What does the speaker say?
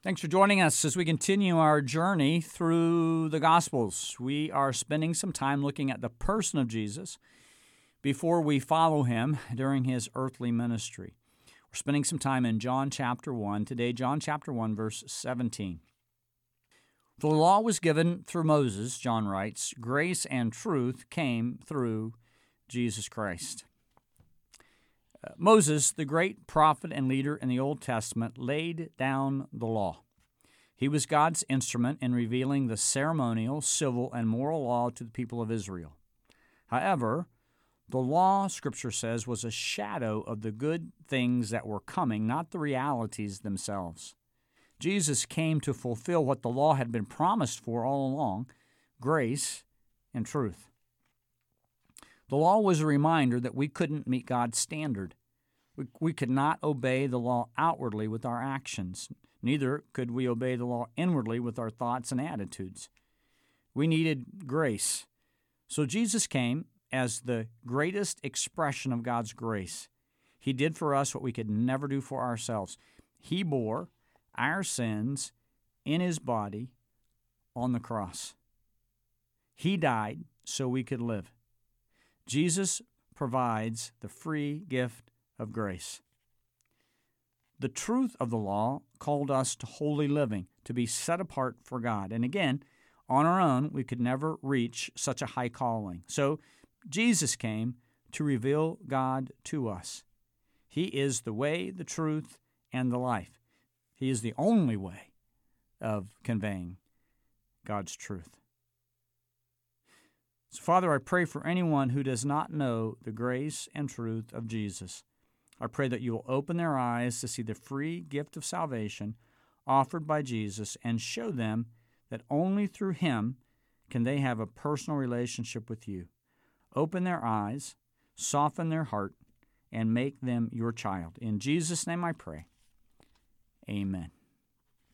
Thanks for joining us as we continue our journey through the Gospels. We are spending some time looking at the person of Jesus before we follow him during his earthly ministry. We're spending some time in John chapter 1. Today, John chapter 1, verse 17. For the law was given through Moses, John writes, grace and truth came through Jesus Christ. Moses, the great prophet and leader in the Old Testament, laid down the law. He was God's instrument in revealing the ceremonial, civil, and moral law to the people of Israel. However, the law, Scripture says, was a shadow of the good things that were coming, not the realities themselves. Jesus came to fulfill what the law had been promised for all along, grace and truth. The law was a reminder that we couldn't meet God's standard. We could not obey the law outwardly with our actions. Neither could we obey the law inwardly with our thoughts and attitudes. We needed grace. So Jesus came as the greatest expression of God's grace. He did for us what we could never do for ourselves. He bore our sins in his body on the cross. He died so we could live. Jesus provides the free gift of grace. The truth of the law called us to holy living, to be set apart for God. And again, on our own, we could never reach such a high calling. So Jesus came to reveal God to us. He is the way, the truth, and the life. He is the only way of conveying God's truth. So, Father, I pray for anyone who does not know the grace and truth of Jesus. I pray that you will open their eyes to see the free gift of salvation offered by Jesus and show them that only through him can they have a personal relationship with you. Open their eyes, soften their heart, and make them your child. In Jesus' name I pray. Amen.